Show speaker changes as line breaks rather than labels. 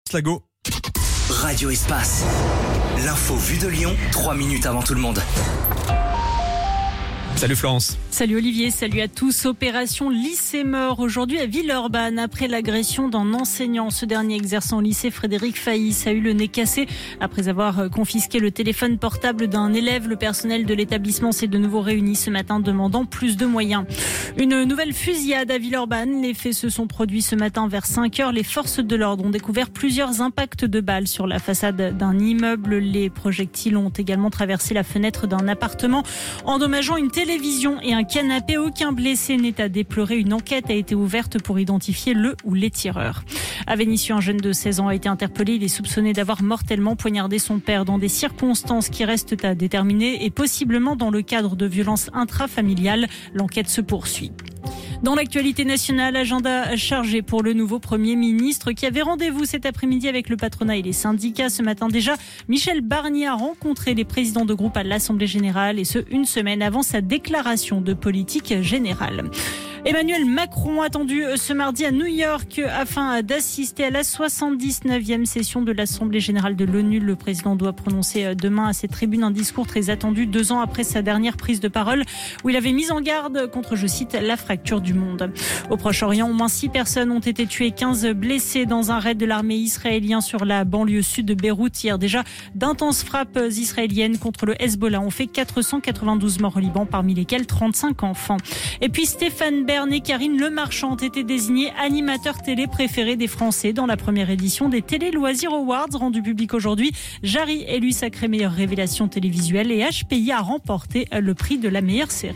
Slago.
Radio Espace. L'info vue de Lyon, 3 minutes avant tout le monde.
Salut Florence.
Salut Olivier, salut à tous. Opération lycée mort aujourd'hui à Villeurbanne après l'agression d'un enseignant. Ce dernier exerçant au lycée Frédéric Faïs a eu le nez cassé après avoir confisqué le téléphone portable d'un élève. Le personnel de l'établissement s'est de nouveau réuni ce matin demandant plus de moyens. Une nouvelle fusillade à Villeurbanne. Les faits se sont produits ce matin vers 5h. Les forces de l'ordre ont découvert plusieurs impacts de balles sur la façade d'un immeuble. Les projectiles ont également traversé la fenêtre d'un appartement, endommageant une télévision et un canapé. Aucun blessé n'est à déplorer. Une enquête a été ouverte pour identifier le ou les tireurs. À Vénissieux, un jeune de 16 ans a été interpellé. Il est soupçonné d'avoir mortellement poignardé son père dans des circonstances qui restent à déterminer et possiblement dans le cadre de violences intrafamiliales. L'enquête se poursuit. Dans l'actualité nationale, agenda chargé pour le nouveau Premier ministre qui avait rendez-vous cet après-midi avec le patronat et les syndicats. Ce matin déjà, Michel Barnier a rencontré les présidents de groupe à l'Assemblée générale et ce, une semaine avant sa déclaration de politique générale. Emmanuel Macron attendu ce mardi à New York afin d'assister à la 79e session de l'Assemblée générale de l'ONU. Le président doit prononcer demain à cette tribune un discours très attendu 2 ans après sa dernière prise de parole où il avait mis en garde contre, je cite, la fracture du monde. Au Proche-Orient, au moins 6 personnes ont été tuées, 15 blessées dans un raid de l'armée israélienne sur la banlieue sud de Beyrouth. Hier déjà, d'intenses frappes israéliennes contre le Hezbollah ont fait 492 morts au Liban, parmi lesquels 35 enfants. Et puis Stéphane Bern et Karine Le Marchand ont été désignés animateurs télé préférés des Français dans la première édition des Télé Loisirs Awards rendus publics aujourd'hui. Jarry élu sacrée meilleure révélation télévisuelle et HPI a remporté le prix de la meilleure série.